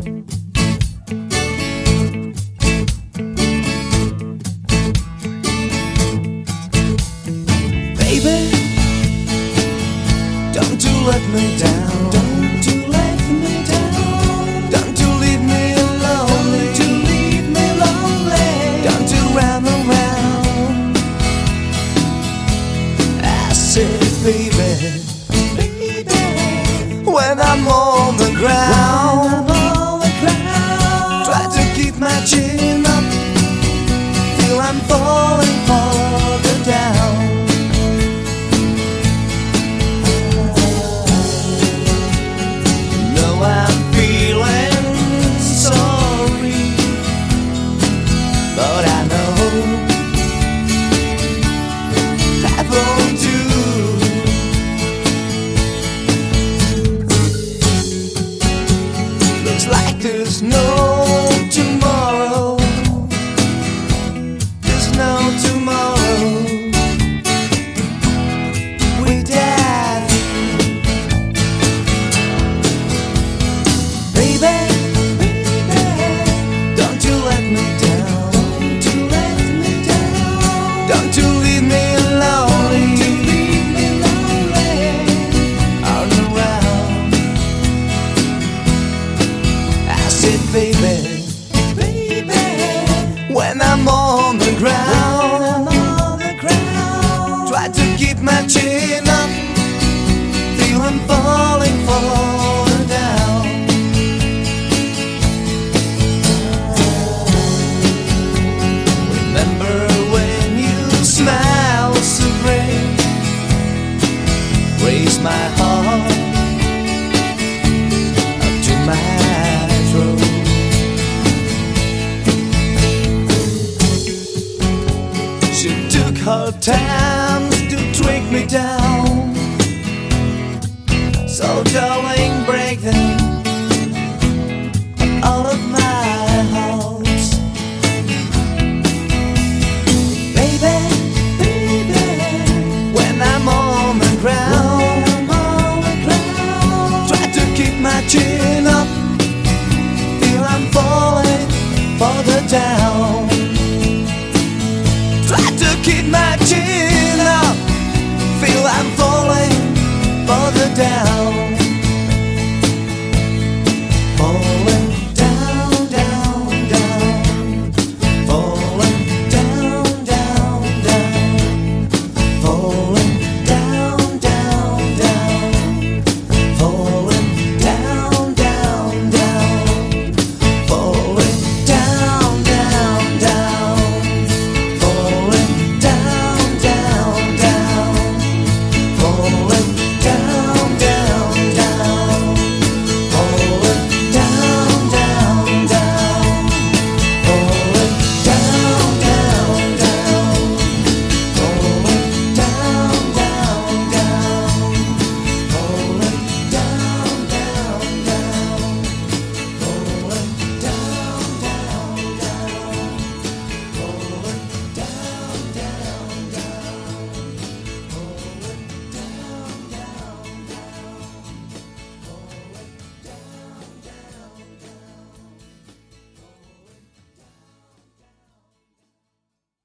Baby, don't you let me down. Don't you let me down. Don't you leave me alone. Don't you leave me lonely. Don't you run around. I said, baby, when I'm on the ground, try to keep my chin up, feel I'm falling farther down. No, I'm feeling sorry, but I know I won't do. Looks like there's no tomorrow. There's no tomorrow. We died. Baby, don't you let me down. Don't you let me down. Don't you leave me lonely. Don't you leave me lonely. All around. I said, baby, when I'm on the ground, try to keep my chin up, feel I'm falling down. Remember when you smile so great, raise my heart up to my throat. She took her time to trick me down. So darling,